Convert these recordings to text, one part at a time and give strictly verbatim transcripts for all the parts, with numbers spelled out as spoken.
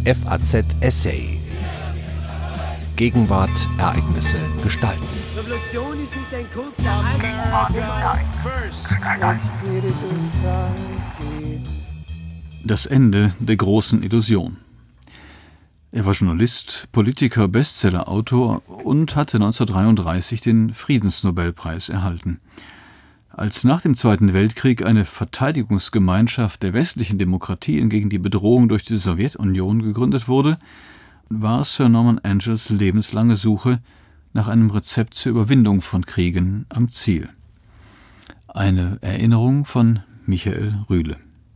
F A Z Essay. Gegenwart, Ereignisse, Gestalten. Revolution ist nicht ein kurzer Das Ende der großen Illusion. Er war Journalist, Politiker, Bestsellerautor und hatte neunzehnhundertdreiunddreißig den Friedensnobelpreis erhalten. Als nach dem Zweiten Weltkrieg eine Verteidigungsgemeinschaft der westlichen Demokratien gegen die Bedrohung durch die Sowjetunion gegründet wurde, war Sir Norman Angels lebenslange Suche nach einem Rezept zur Überwindung von Kriegen am Ziel. Eine Erinnerung von Michael Rühle.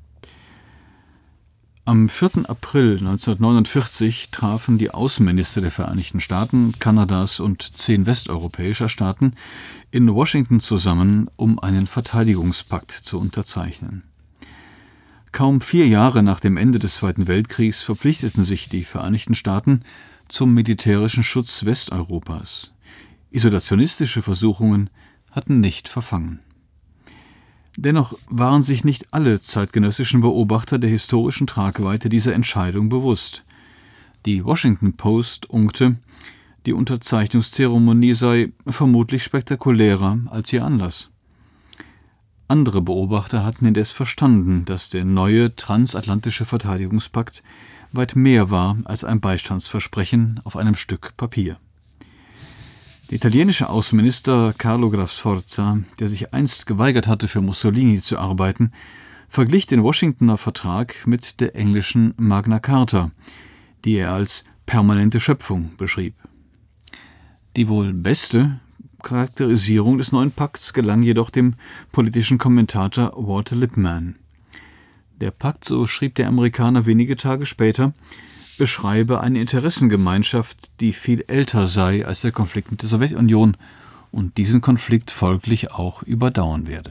Am vierten April neunzehnhundertneunundvierzig trafen die Außenminister der Vereinigten Staaten, Kanadas und zehn westeuropäischer Staaten in Washington zusammen, um einen Verteidigungspakt zu unterzeichnen. Kaum vier Jahre nach dem Ende des Zweiten Weltkriegs verpflichteten sich die Vereinigten Staaten zum militärischen Schutz Westeuropas. Isolationistische Versuchungen hatten nicht verfangen. Dennoch waren sich nicht alle zeitgenössischen Beobachter der historischen Tragweite dieser Entscheidung bewusst. Die Washington Post unkte, die Unterzeichnungszeremonie sei vermutlich spektakulärer als ihr Anlass. Andere Beobachter hatten indes verstanden, dass der neue transatlantische Verteidigungspakt weit mehr war als ein Beistandsversprechen auf einem Stück Papier. Der italienische Außenminister Carlo Graf Sforza, der sich einst geweigert hatte, für Mussolini zu arbeiten, verglich den Washingtoner Vertrag mit der englischen Magna Carta, die er als permanente Schöpfung beschrieb. Die wohl beste Charakterisierung des neuen Pakts gelang jedoch dem politischen Kommentator Walter Lippmann. Der Pakt, so schrieb der Amerikaner wenige Tage später, beschreibe eine Interessengemeinschaft, die viel älter sei als der Konflikt mit der Sowjetunion und diesen Konflikt folglich auch überdauern werde.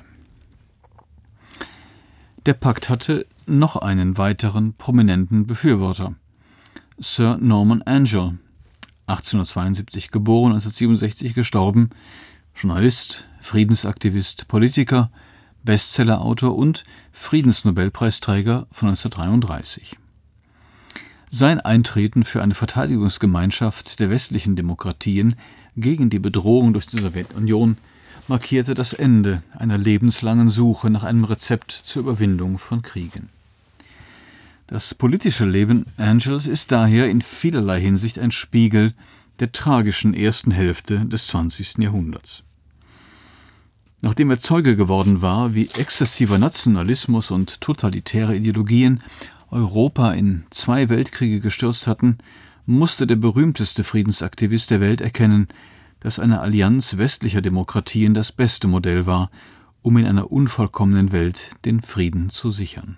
Der Pakt hatte noch einen weiteren prominenten Befürworter, Sir Norman Angell, achtzehnhundertzweiundsiebzig geboren, neunzehnhundertsiebenundsechzig gestorben, Journalist, Friedensaktivist, Politiker, Bestsellerautor und Friedensnobelpreisträger von neunzehnhundertdreiunddreißig. Sein Eintreten für eine Verteidigungsgemeinschaft der westlichen Demokratien gegen die Bedrohung durch die Sowjetunion markierte das Ende einer lebenslangen Suche nach einem Rezept zur Überwindung von Kriegen. Das politische Leben Angels ist daher in vielerlei Hinsicht ein Spiegel der tragischen ersten Hälfte des zwanzigsten Jahrhunderts. Nachdem er Zeuge geworden war, wie exzessiver Nationalismus und totalitäre Ideologien Europa in zwei Weltkriege gestürzt hatten, musste der berühmteste Friedensaktivist der Welt erkennen, dass eine Allianz westlicher Demokratien das beste Modell war, um in einer unvollkommenen Welt den Frieden zu sichern.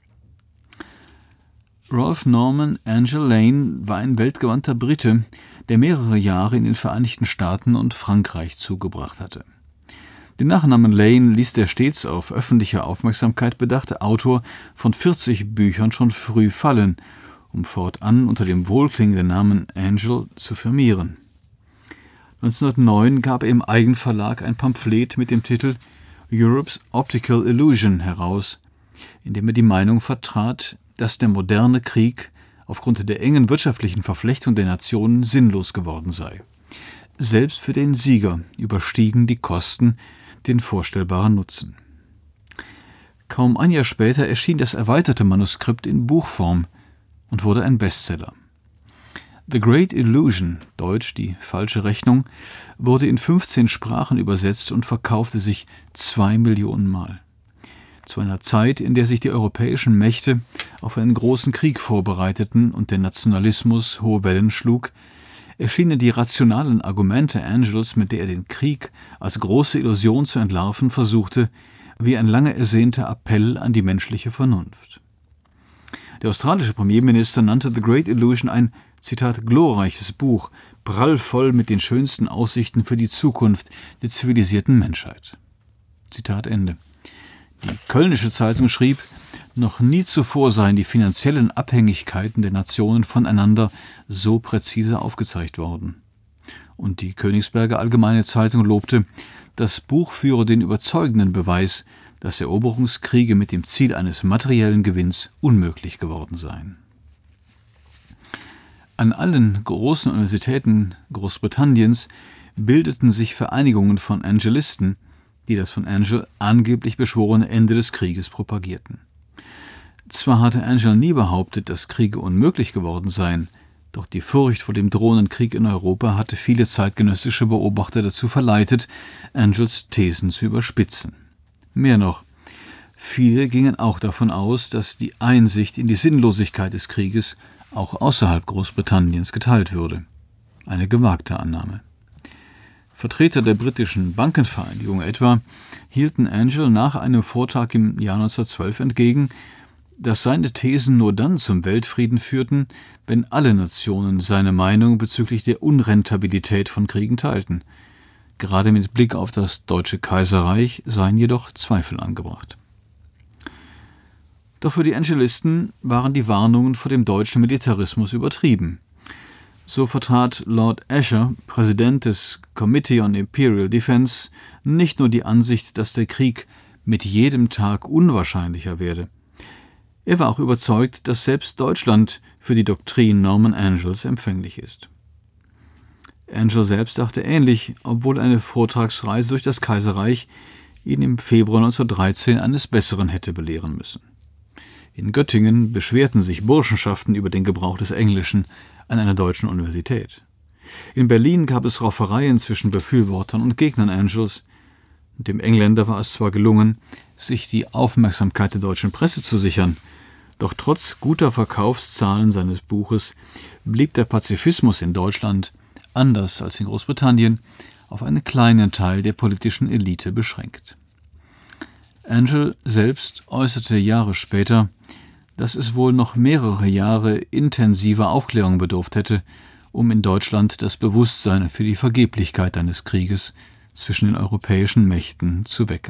Ralph Norman Angell Lane war ein weltgewandter Brite, der mehrere Jahre in den Vereinigten Staaten und Frankreich zugebracht hatte. Den Nachnamen Lane ließ der stets auf öffentliche Aufmerksamkeit bedachte Autor von vierzig Büchern schon früh fallen, um fortan unter dem wohlklingenden Namen Angell zu firmieren. neunzehnhundertneun gab er im Eigenverlag ein Pamphlet mit dem Titel Europe's Optical Illusion heraus, in dem er die Meinung vertrat, dass der moderne Krieg aufgrund der engen wirtschaftlichen Verflechtung der Nationen sinnlos geworden sei. Selbst für den Sieger überstiegen die Kosten den vorstellbaren Nutzen. Kaum ein Jahr später erschien das erweiterte Manuskript in Buchform und wurde ein Bestseller. The Great Illusion, deutsch die falsche Rechnung, wurde in fünfzehn Sprachen übersetzt und verkaufte sich zwei Millionen Mal. Zu einer Zeit, in der sich die europäischen Mächte auf einen großen Krieg vorbereiteten und der Nationalismus hohe Wellen schlug, erschienen die rationalen Argumente Angels, mit der er den Krieg als große Illusion zu entlarven versuchte, wie ein lange ersehnter Appell an die menschliche Vernunft. Der australische Premierminister nannte The Great Illusion ein, Zitat, glorreiches Buch, prallvoll mit den schönsten Aussichten für die Zukunft der zivilisierten Menschheit. Zitat Ende. Die Kölnische Zeitung schrieb, noch nie zuvor seien die finanziellen Abhängigkeiten der Nationen voneinander so präzise aufgezeigt worden. Und die Königsberger Allgemeine Zeitung lobte, das Buch führe den überzeugenden Beweis, dass Eroberungskriege mit dem Ziel eines materiellen Gewinns unmöglich geworden seien. An allen großen Universitäten Großbritanniens bildeten sich Vereinigungen von Angelisten, die das von Angell angeblich beschworene Ende des Krieges propagierten. Zwar hatte Angell nie behauptet, dass Kriege unmöglich geworden seien, doch die Furcht vor dem drohenden Krieg in Europa hatte viele zeitgenössische Beobachter dazu verleitet, Angells Thesen zu überspitzen. Mehr noch, viele gingen auch davon aus, dass die Einsicht in die Sinnlosigkeit des Krieges auch außerhalb Großbritanniens geteilt würde. Eine gewagte Annahme. Vertreter der britischen Bankenvereinigung etwa hielten Angell nach einem Vortrag im Jahr neunzehnhundertzwölf entgegen, dass seine Thesen nur dann zum Weltfrieden führten, wenn alle Nationen seine Meinung bezüglich der Unrentabilität von Kriegen teilten. Gerade mit Blick auf das Deutsche Kaiserreich seien jedoch Zweifel angebracht. Doch für die Angelisten waren die Warnungen vor dem deutschen Militarismus übertrieben. So vertrat Lord Asher, Präsident des Committee on Imperial Defence, nicht nur die Ansicht, dass der Krieg mit jedem Tag unwahrscheinlicher werde. Er war auch überzeugt, dass selbst Deutschland für die Doktrin Norman Angells empfänglich ist. Angell selbst dachte ähnlich, obwohl eine Vortragsreise durch das Kaiserreich ihn im Februar neunzehnhundertdreizehn eines Besseren hätte belehren müssen. In Göttingen beschwerten sich Burschenschaften über den Gebrauch des Englischen an einer deutschen Universität. In Berlin gab es Raufereien zwischen Befürwortern und Gegnern Angells. Dem Engländer war es zwar gelungen, sich die Aufmerksamkeit der deutschen Presse zu sichern, doch trotz guter Verkaufszahlen seines Buches blieb der Pazifismus in Deutschland, anders als in Großbritannien, auf einen kleinen Teil der politischen Elite beschränkt. Angell selbst äußerte Jahre später, dass es wohl noch mehrere Jahre intensiver Aufklärung bedurft hätte, um in Deutschland das Bewusstsein für die Vergeblichkeit eines Krieges zwischen den europäischen Mächten zu wecken.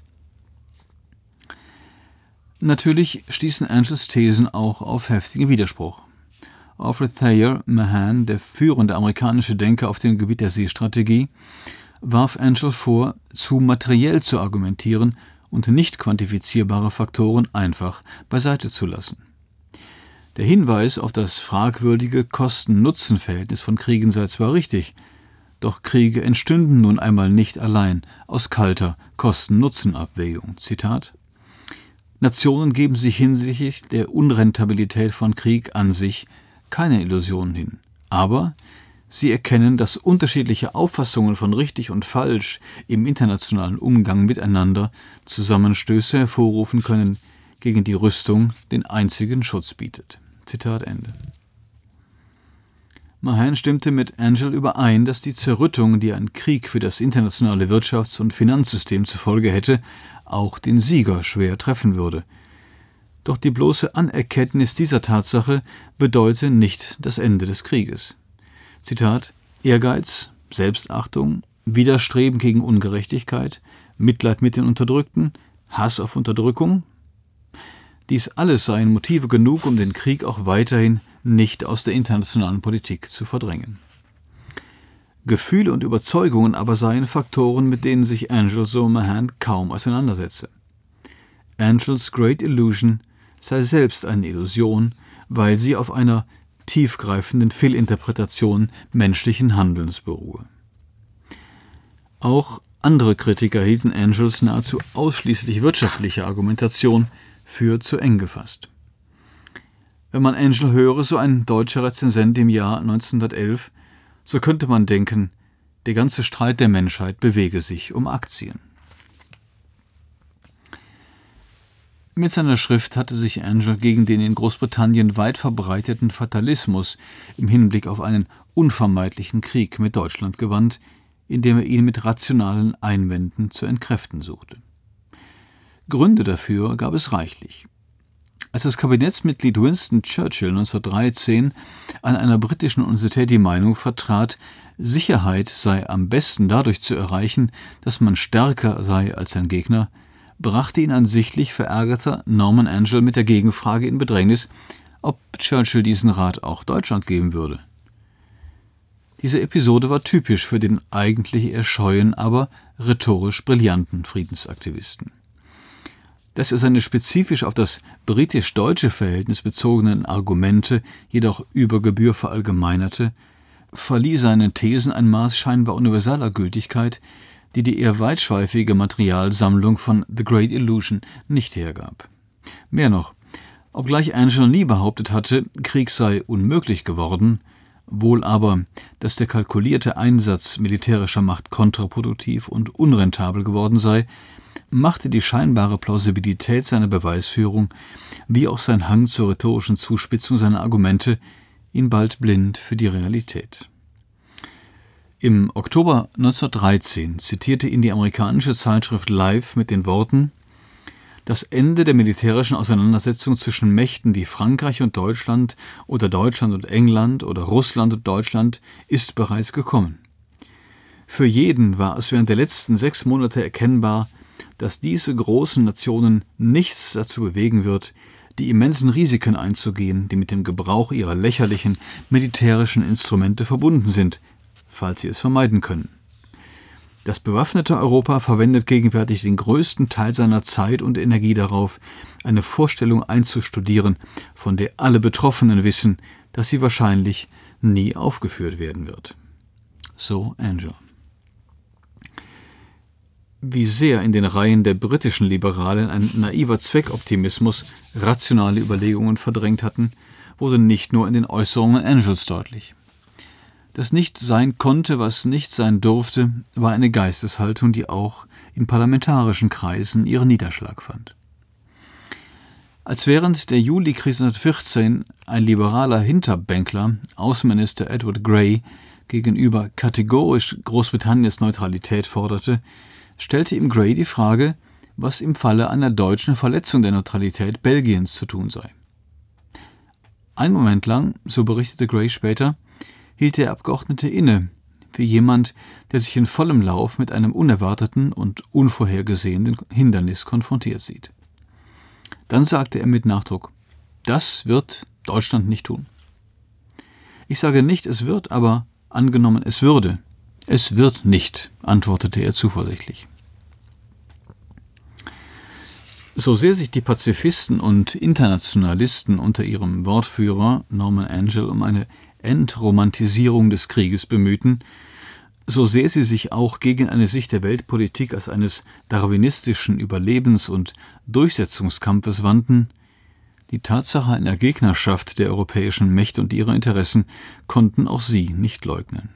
Natürlich stießen Angells Thesen auch auf heftigen Widerspruch. Alfred Thayer Mahan, der führende amerikanische Denker auf dem Gebiet der Seestrategie, warf Angell vor, zu materiell zu argumentieren und nicht quantifizierbare Faktoren einfach beiseite zu lassen. Der Hinweis auf das fragwürdige Kosten-Nutzen-Verhältnis von Kriegen sei zwar richtig, doch Kriege entstünden nun einmal nicht allein aus kalter Kosten-Nutzen-Abwägung. Zitat: Nationen geben sich hinsichtlich der Unrentabilität von Krieg an sich keine Illusionen hin, aber sie erkennen, dass unterschiedliche Auffassungen von richtig und falsch im internationalen Umgang miteinander Zusammenstöße hervorrufen können, gegen die Rüstung den einzigen Schutz bietet. Zitat Ende. Mahan stimmte mit Angell überein, dass die Zerrüttung, die ein Krieg für das internationale Wirtschafts- und Finanzsystem zur Folge hätte, auch den Sieger schwer treffen würde. Doch die bloße Anerkenntnis dieser Tatsache bedeute nicht das Ende des Krieges. Zitat: Ehrgeiz, Selbstachtung, Widerstreben gegen Ungerechtigkeit, Mitleid mit den Unterdrückten, Hass auf Unterdrückung. Dies alles seien Motive genug, um den Krieg auch weiterhin nicht aus der internationalen Politik zu verdrängen. Gefühle und Überzeugungen aber seien Faktoren, mit denen sich Angell, so Mahan, kaum auseinandersetze. Angells Great Illusion sei selbst eine Illusion, weil sie auf einer tiefgreifenden Fehlinterpretation menschlichen Handelns beruhe. Auch andere Kritiker hielten Angells nahezu ausschließlich wirtschaftliche Argumentation für zu eng gefasst. Wenn man Angell höre, so ein deutscher Rezensent im Jahr neunzehnhundertelf, so könnte man denken, der ganze Streit der Menschheit bewege sich um Aktien. Mit seiner Schrift hatte sich Angell gegen den in Großbritannien weit verbreiteten Fatalismus im Hinblick auf einen unvermeidlichen Krieg mit Deutschland gewandt, indem er ihn mit rationalen Einwänden zu entkräften suchte. Gründe dafür gab es reichlich. Als das Kabinettsmitglied Winston Churchill neunzehnhundertdreizehn an einer britischen Universität die Meinung vertrat, Sicherheit sei am besten dadurch zu erreichen, dass man stärker sei als sein Gegner, brachte ihn ein sichtlich verärgerter Norman Angell mit der Gegenfrage in Bedrängnis, ob Churchill diesen Rat auch Deutschland geben würde. Diese Episode war typisch für den eigentlich eher scheuen, aber rhetorisch brillanten Friedensaktivisten. dass er seine spezifisch auf das britisch-deutsche Verhältnis bezogenen Argumente jedoch über Gebühr verallgemeinerte, verlieh seinen Thesen ein Maß scheinbar universaler Gültigkeit, die die eher weitschweifige Materialsammlung von The Great Illusion nicht hergab. Mehr noch, obgleich Angell nie behauptet hatte, Krieg sei unmöglich geworden, wohl aber, dass der kalkulierte Einsatz militärischer Macht kontraproduktiv und unrentabel geworden sei, machte die scheinbare Plausibilität seiner Beweisführung, wie auch sein Hang zur rhetorischen Zuspitzung seiner Argumente, ihn bald blind für die Realität. Im Oktober neunzehnhundertdreizehn zitierte ihn die amerikanische Zeitschrift Life mit den Worten: Das Ende der militärischen Auseinandersetzung zwischen Mächten wie Frankreich und Deutschland oder Deutschland und England oder Russland und Deutschland ist bereits gekommen. Für jeden war es während der letzten sechs Monate erkennbar, dass diese großen Nationen nichts dazu bewegen wird, die immensen Risiken einzugehen, die mit dem Gebrauch ihrer lächerlichen militärischen Instrumente verbunden sind, falls sie es vermeiden können. Das bewaffnete Europa verwendet gegenwärtig den größten Teil seiner Zeit und Energie darauf, eine Vorstellung einzustudieren, von der alle Betroffenen wissen, dass sie wahrscheinlich nie aufgeführt werden wird. So Angell. Wie sehr in den Reihen der britischen Liberalen ein naiver Zweckoptimismus rationale Überlegungen verdrängt hatten, wurde nicht nur in den Äußerungen Angells deutlich. Das nicht sein konnte, was nicht sein durfte, war eine Geisteshaltung, die auch in parlamentarischen Kreisen ihren Niederschlag fand. Als während der Juli-Krise neunzehnhundertvierzehn ein liberaler Hinterbänkler, Außenminister Edward Grey, gegenüber kategorisch Großbritanniens Neutralität forderte, stellte ihm Grey die Frage, was im Falle einer deutschen Verletzung der Neutralität Belgiens zu tun sei. Einen Moment lang, so berichtete Grey später, hielt der Abgeordnete inne, wie jemand, der sich in vollem Lauf mit einem unerwarteten und unvorhergesehenen Hindernis konfrontiert sieht. Dann sagte er mit Nachdruck: Das wird Deutschland nicht tun. Ich sage nicht, es wird, aber angenommen, es würde. Es wird nicht, antwortete er zuversichtlich. So sehr sich die Pazifisten und Internationalisten unter ihrem Wortführer Norman Angell um eine Entromantisierung des Krieges bemühten, so sehr sie sich auch gegen eine Sicht der Weltpolitik als eines darwinistischen Überlebens- und Durchsetzungskampfes wandten, die Tatsache einer Gegnerschaft der europäischen Mächte und ihrer Interessen konnten auch sie nicht leugnen.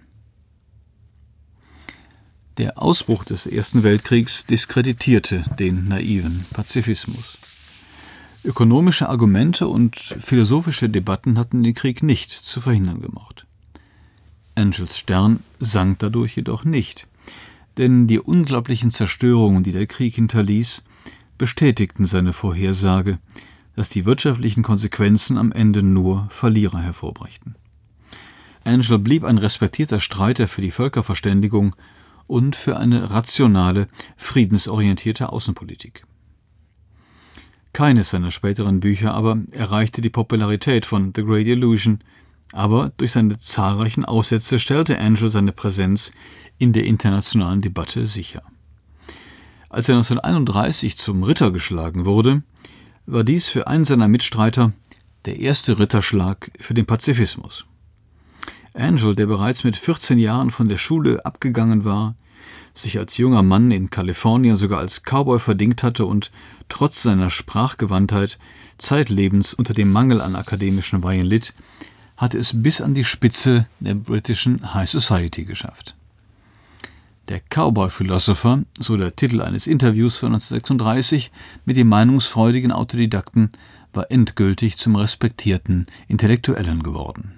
Der Ausbruch des Ersten Weltkriegs diskreditierte den naiven Pazifismus. Ökonomische Argumente und philosophische Debatten hatten den Krieg nicht zu verhindern gemocht. Angells Stern sank dadurch jedoch nicht, denn die unglaublichen Zerstörungen, die der Krieg hinterließ, bestätigten seine Vorhersage, dass die wirtschaftlichen Konsequenzen am Ende nur Verlierer hervorbrächten. Angell blieb ein respektierter Streiter für die Völkerverständigung und für eine rationale, friedensorientierte Außenpolitik. Keines seiner späteren Bücher aber erreichte die Popularität von The Great Illusion, aber durch seine zahlreichen Aufsätze stellte Angell seine Präsenz in der internationalen Debatte sicher. Als er neunzehnhunderteinunddreißig zum Ritter geschlagen wurde, war dies für einen seiner Mitstreiter der erste Ritterschlag für den Pazifismus. Angell, der bereits mit vierzehn Jahren von der Schule abgegangen war, sich als junger Mann in Kalifornien sogar als Cowboy verdingt hatte und trotz seiner Sprachgewandtheit zeitlebens unter dem Mangel an akademischen Weihen litt, hatte es bis an die Spitze der britischen High Society geschafft. Der Cowboy-Philosopher, so der Titel eines Interviews von neunzehnhundertsechsunddreißig mit dem meinungsfreudigen Autodidakten, war endgültig zum respektierten Intellektuellen geworden.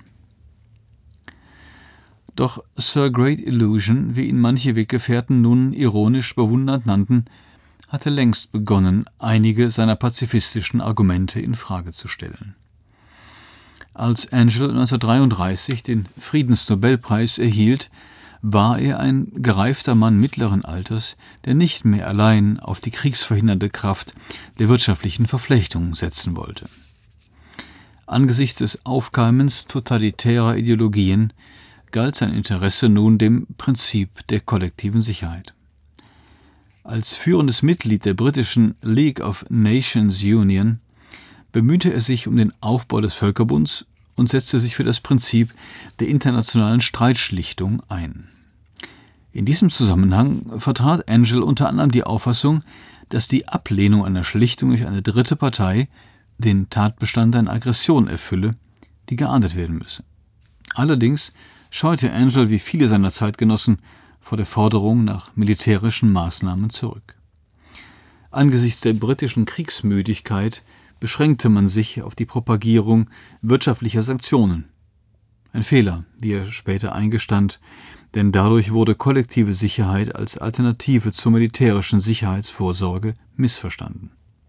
Doch Sir Great Illusion, wie ihn manche Weggefährten nun ironisch bewundernd nannten, hatte längst begonnen, einige seiner pazifistischen Argumente in Frage zu stellen. Als Angell neunzehnhundertdreiunddreißig den Friedensnobelpreis erhielt, war er ein gereifter Mann mittleren Alters, der nicht mehr allein auf die kriegsverhindernde Kraft der wirtschaftlichen Verflechtung setzen wollte. Angesichts des Aufkeimens totalitärer Ideologien galt sein Interesse nun dem Prinzip der kollektiven Sicherheit. Als führendes Mitglied der britischen League of Nations Union bemühte er sich um den Aufbau des Völkerbunds und setzte sich für das Prinzip der internationalen Streitschlichtung ein. In diesem Zusammenhang vertrat Angell unter anderem die Auffassung, dass die Ablehnung einer Schlichtung durch eine dritte Partei den Tatbestand einer Aggression erfülle, die geahndet werden müsse. Allerdings scheute Angell wie viele seiner Zeitgenossen vor der Forderung nach militärischen Maßnahmen zurück. Angesichts der britischen Kriegsmüdigkeit beschränkte man sich auf die Propagierung wirtschaftlicher Sanktionen. Ein Fehler, wie er später eingestand, denn dadurch wurde kollektive Sicherheit als Alternative zur militärischen Sicherheitsvorsorge missverstanden.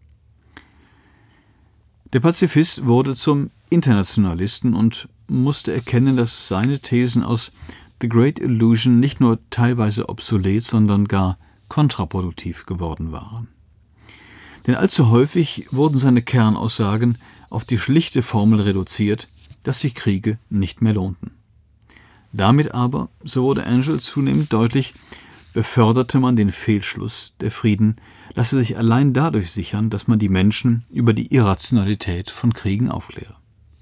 Der Pazifist wurde zum Internationalisten und musste erkennen, dass seine Thesen aus The Great Illusion nicht nur teilweise obsolet, sondern gar kontraproduktiv geworden waren. Denn allzu häufig wurden seine Kernaussagen auf die schlichte Formel reduziert, dass sich Kriege nicht mehr lohnten. Damit aber, so wurde Angell zunehmend deutlich, beförderte man den Fehlschluss, der Frieden lasse sich allein dadurch sichern, dass man die Menschen über die Irrationalität von Kriegen aufkläre.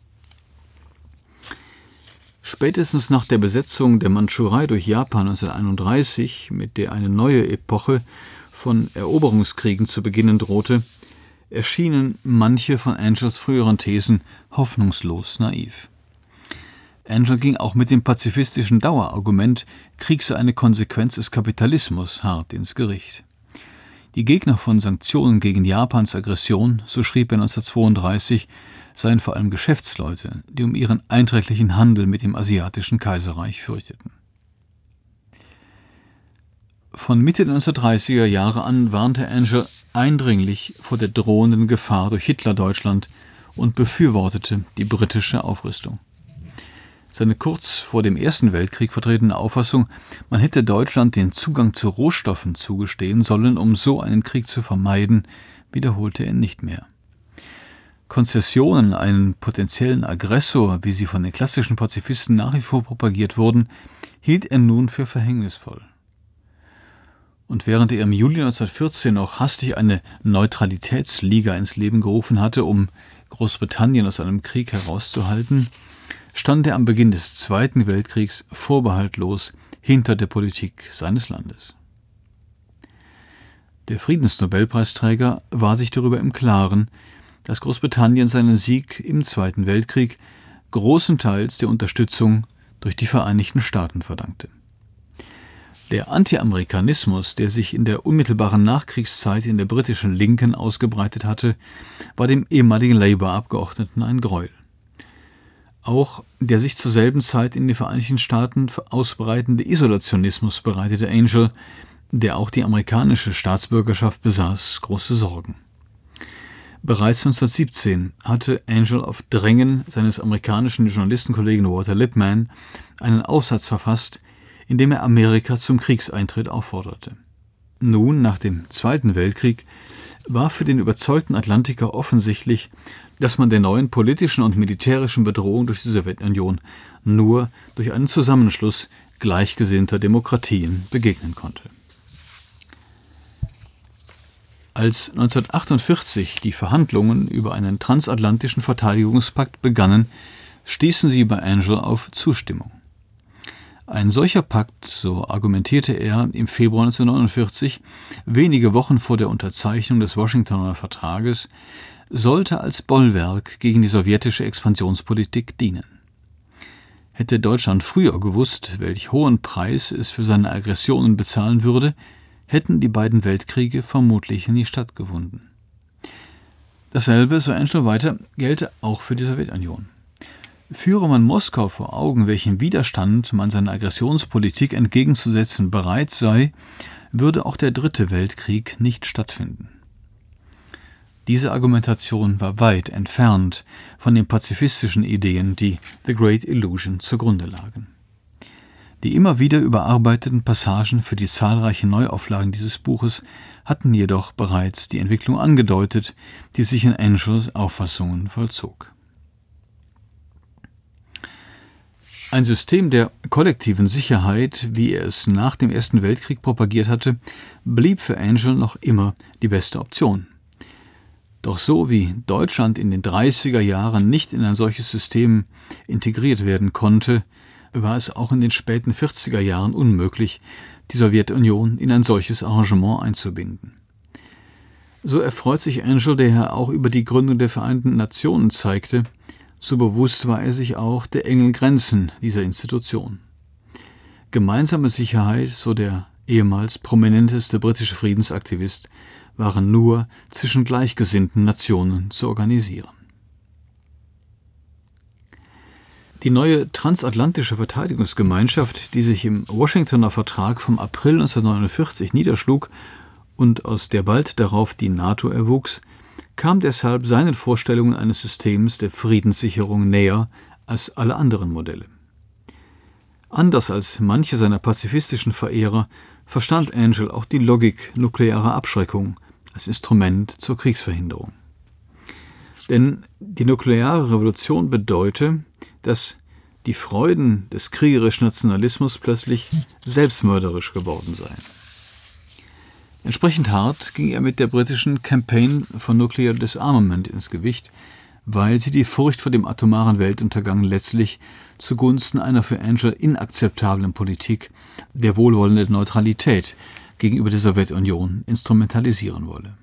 Spätestens nach der Besetzung der Mandschurei durch Japan neunzehnhunderteinunddreißig, mit der eine neue Epoche von Eroberungskriegen zu beginnen drohte, erschienen manche von Angells früheren Thesen hoffnungslos naiv. Angell ging auch mit dem pazifistischen Dauerargument, Krieg sei eine Konsequenz des Kapitalismus, hart ins Gericht. Die Gegner von Sanktionen gegen Japans Aggression, so schrieb er neunzehnhundertzweiunddreißig, seien vor allem Geschäftsleute, die um ihren einträglichen Handel mit dem asiatischen Kaiserreich fürchteten. Von Mitte der neunzehnhundertdreißiger Jahre an warnte Angell eindringlich vor der drohenden Gefahr durch Hitlerdeutschland und befürwortete die britische Aufrüstung. Seine kurz vor dem Ersten Weltkrieg vertretene Auffassung, man hätte Deutschland den Zugang zu Rohstoffen zugestehen sollen, um so einen Krieg zu vermeiden, wiederholte er nicht mehr. Konzessionen, einen potenziellen Aggressor, wie sie von den klassischen Pazifisten nach wie vor propagiert wurden, hielt er nun für verhängnisvoll. Und während er im Juli neunzehnhundertvierzehn noch hastig eine Neutralitätsliga ins Leben gerufen hatte, um Großbritannien aus einem Krieg herauszuhalten, stand er am Beginn des Zweiten Weltkriegs vorbehaltlos hinter der Politik seines Landes. Der Friedensnobelpreisträger war sich darüber im Klaren, dass Großbritannien seinen Sieg im Zweiten Weltkrieg großenteils der Unterstützung durch die Vereinigten Staaten verdankte. Der Anti-Amerikanismus, der sich in der unmittelbaren Nachkriegszeit in der britischen Linken ausgebreitet hatte, war dem ehemaligen Labour-Abgeordneten ein Gräuel. Auch der sich zur selben Zeit in den Vereinigten Staaten ausbreitende Isolationismus bereitete Angell, der auch die amerikanische Staatsbürgerschaft besaß, große Sorgen. Bereits neunzehnhundertsiebzehn hatte Angell auf Drängen seines amerikanischen Journalistenkollegen Walter Lippmann einen Aufsatz verfasst, in dem er Amerika zum Kriegseintritt aufforderte. Nun, nach dem Zweiten Weltkrieg, war für den überzeugten Atlantiker offensichtlich, dass man der neuen politischen und militärischen Bedrohung durch die Sowjetunion nur durch einen Zusammenschluss gleichgesinnter Demokratien begegnen konnte. Als neunzehnhundertachtundvierzig die Verhandlungen über einen transatlantischen Verteidigungspakt begannen, stießen sie bei Angell auf Zustimmung. Ein solcher Pakt, so argumentierte er im Februar neunzehnhundertneunundvierzig, wenige Wochen vor der Unterzeichnung des Washingtoner Vertrages, sollte als Bollwerk gegen die sowjetische Expansionspolitik dienen. Hätte Deutschland früher gewusst, welch hohen Preis es für seine Aggressionen bezahlen würde, hätten die beiden Weltkriege vermutlich nie stattgefunden. Dasselbe, so Angell weiter, gelte auch für die Sowjetunion. Führe man Moskau vor Augen, welchem Widerstand man seiner Aggressionspolitik entgegenzusetzen bereit sei, würde auch der Dritte Weltkrieg nicht stattfinden. Diese Argumentation war weit entfernt von den pazifistischen Ideen, die The Great Illusion zugrunde lagen. Die immer wieder überarbeiteten Passagen für die zahlreichen Neuauflagen dieses Buches hatten jedoch bereits die Entwicklung angedeutet, die sich in Angells Auffassungen vollzog. Ein System der kollektiven Sicherheit, wie er es nach dem Ersten Weltkrieg propagiert hatte, blieb für Angell noch immer die beste Option. Doch so wie Deutschland in den dreißiger Jahren nicht in ein solches System integriert werden konnte, war es auch in den späten vierziger Jahren unmöglich, die Sowjetunion in ein solches Arrangement einzubinden. So erfreut sich Angell, der ja auch über die Gründung der Vereinten Nationen zeigte, so bewusst war er sich auch der engen Grenzen dieser Institution. Gemeinsame Sicherheit, so der ehemals prominenteste britische Friedensaktivist, waren nur zwischen gleichgesinnten Nationen zu organisieren. Die neue transatlantische Verteidigungsgemeinschaft, die sich im Washingtoner Vertrag vom April neunzehnhundertneunundvierzig niederschlug und aus der bald darauf die NATO erwuchs, kam deshalb seinen Vorstellungen eines Systems der Friedenssicherung näher als alle anderen Modelle. Anders als manche seiner pazifistischen Verehrer verstand Angell auch die Logik nuklearer Abschreckung als Instrument zur Kriegsverhinderung. Denn die nukleare Revolution bedeute, dass die Freuden des kriegerischen Nationalismus plötzlich selbstmörderisch geworden seien. Entsprechend hart ging er mit der britischen Campaign for Nuclear Disarmament ins Gewicht, weil sie die Furcht vor dem atomaren Weltuntergang letztlich zugunsten einer für Angell inakzeptablen Politik der wohlwollenden Neutralität gegenüber der Sowjetunion instrumentalisieren wolle.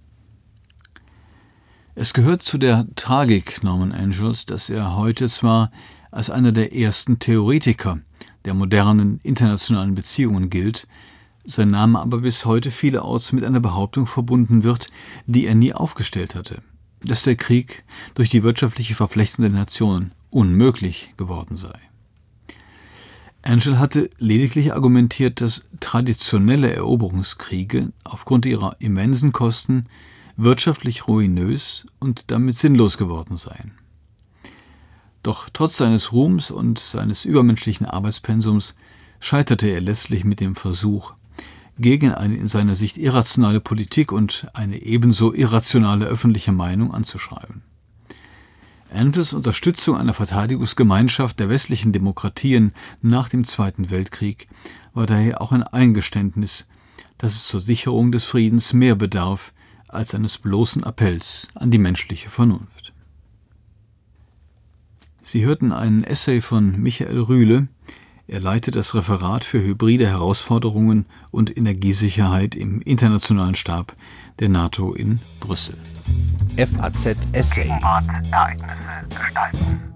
Es gehört zu der Tragik Norman Angells, dass er heute zwar als einer der ersten Theoretiker der modernen internationalen Beziehungen gilt, sein Name aber bis heute vielerorts mit einer Behauptung verbunden wird, die er nie aufgestellt hatte, dass der Krieg durch die wirtschaftliche Verflechtung der Nationen unmöglich geworden sei. Angell hatte lediglich argumentiert, dass traditionelle Eroberungskriege aufgrund ihrer immensen Kosten wirtschaftlich ruinös und damit sinnlos geworden seien. Doch trotz seines Ruhms und seines übermenschlichen Arbeitspensums scheiterte er letztlich mit dem Versuch, gegen eine in seiner Sicht irrationale Politik und eine ebenso irrationale öffentliche Meinung anzuschreiben. Angells Unterstützung einer Verteidigungsgemeinschaft der westlichen Demokratien nach dem Zweiten Weltkrieg war daher auch ein Eingeständnis, dass es zur Sicherung des Friedens mehr bedarf als eines bloßen Appells an die menschliche Vernunft. Sie hörten einen Essay von Michael Rühle. Er leitet das Referat für hybride Herausforderungen und Energiesicherheit im Internationalen Stab der NATO in Brüssel. F A Z Essay. Gegenwart, Ereignisse gestalten.